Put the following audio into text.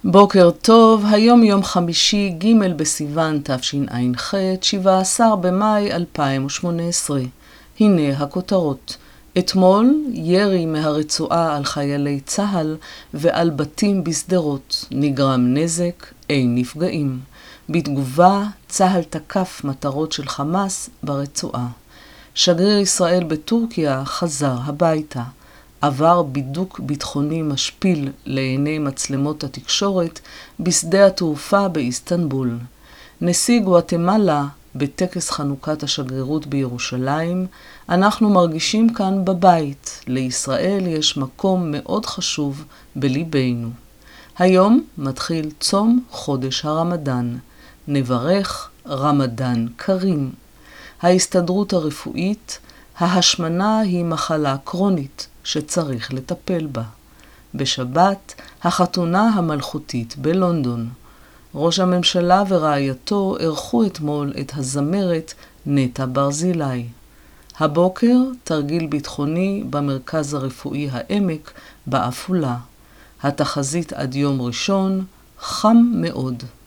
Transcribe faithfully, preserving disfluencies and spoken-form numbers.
בוקר טוב, היום יום חמישי ג' בסיוון תשע"ח, שבעה עשר במאי אלפיים ושמונה עשרה. הנה הכותרות. אתמול ירי מהרצועה על חיילי צהל ועל בתים בסדרות. נגרם נזק, אין נפגעים. בתגובה, צהל תקף מטרות של חמאס ברצועה. שגריר ישראל בטורקיה חזר הביתה. עבר בידוק ביטחוני משפיל לעיני מצלמות התקשורת בשדה התעופה באיסטנבול. נשיא גואטמלה בטקס חנוכת השגרירות בירושלים, אנחנו מרגישים כאן בבית, לישראל יש מקום מאוד חשוב בליבנו. היום מתחיל צום חודש הרמדאן. נברך רמדאן קרים. ההסתדרות הרפואית, ההשמנה היא מחלה קרונית שצריך לטפל בה. בשבת, החתונה המלכותית בלונדון. ראש הממשלה ורעייתו ערכו אתמול את הזמרת נטע ברזילי. הבוקר, תרגיל ביטחוני במרכז הרפואי העמק בעפולה. התחזית עד יום ראשון, חם מאוד.